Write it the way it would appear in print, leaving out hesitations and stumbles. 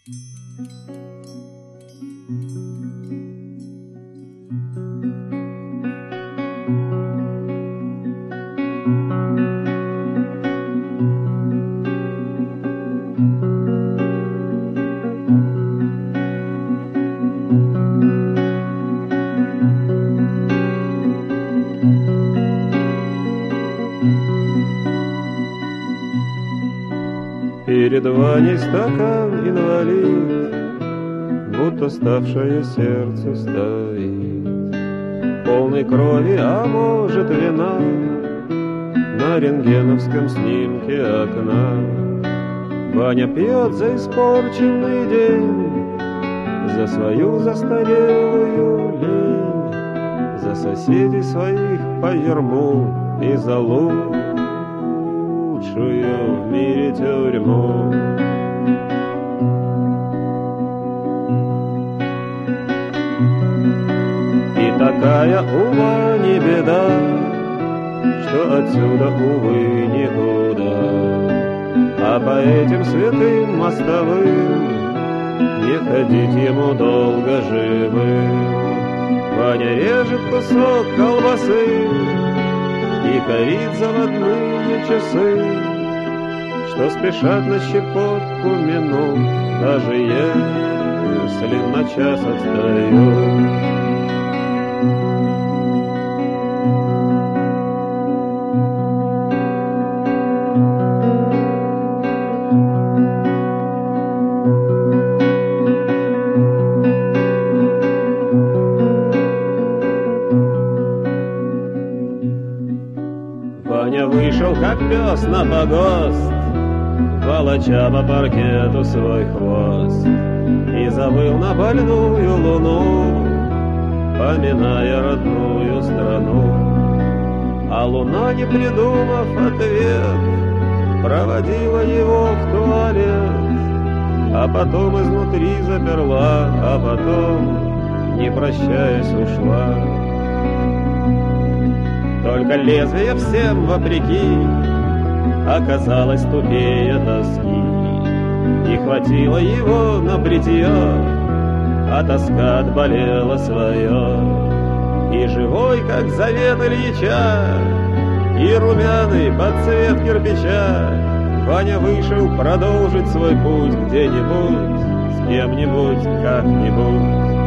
Перед Ваней стакан инвалид, будто ставшее сердце стоит, полный крови, а может вина, на рентгеновском снимке окна. Ваня пьет за испорченный день, за свою застарелую лень, за соседей своих по ярму и за лучшую в мире тюрьму. И такая, Вани, беда, что отсюда, увы, никуда. А по этим святым мостовым не ходить ему долго живым. Ваня режет кусок колбасы и корит заводные часы, что спешат на щепотку минут, даже если на час отстают. Ваня вышел, как пес на погост, волоча по паркету свой хвост, и завыл на больную луну, поминая родную страну. А луна, не придумав ответ, проводила его в туалет, а потом изнутри заперла, а потом, не прощаясь, ушла. Только лезвие всем вопреки оказалось тупее тоски, и хватило его на бритье, а тоска отболела свое. И живой, как завет Ильича, и румяный под цвет кирпича, Ваня вышел продолжить свой путь где-нибудь, с кем-нибудь, как-нибудь.